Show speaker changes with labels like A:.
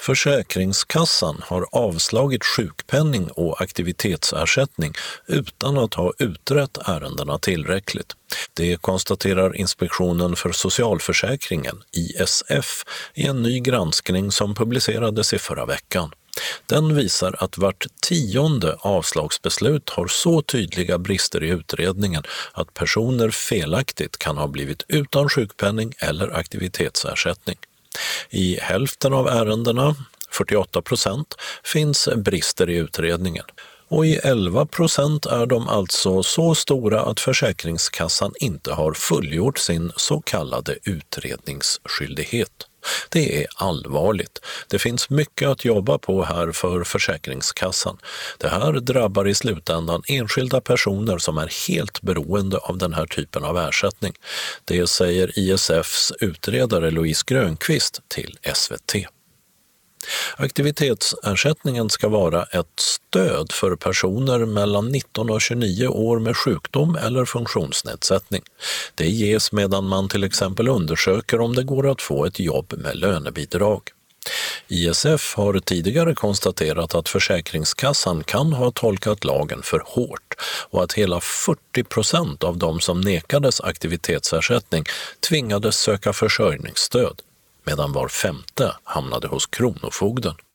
A: Försäkringskassan har avslagit sjukpenning och aktivitetsersättning utan att ha utrett ärendena tillräckligt. Det konstaterar Inspektionen för socialförsäkringen, ISF, i en ny granskning som publicerades i förra veckan. Den visar att vart 10:e avslagsbeslut har så tydliga brister i utredningen att personer felaktigt kan ha blivit utan sjukpenning eller aktivitetsersättning. I hälften av ärendena, 48%, finns brister i utredningen. Och i 11% är de alltså så stora att Försäkringskassan inte har fullgjort sin så kallade utredningsskyldighet. Det är allvarligt. Det finns mycket att jobba på här för Försäkringskassan. Det här drabbar i slutändan enskilda personer som är helt beroende av den här typen av ersättning. Det säger ISFs utredare Louise Grönqvist till SVT. Aktivitetsersättningen ska vara ett stöd för personer mellan 19 och 29 år med sjukdom eller funktionsnedsättning. Det ges medan man till exempel undersöker om det går att få ett jobb med lönebidrag. ISF har tidigare konstaterat att Försäkringskassan kan ha tolkat lagen för hårt och att hela 40% av de som nekades aktivitetsersättning tvingades söka försörjningsstöd, medan var femte hamnade hos Kronofogden.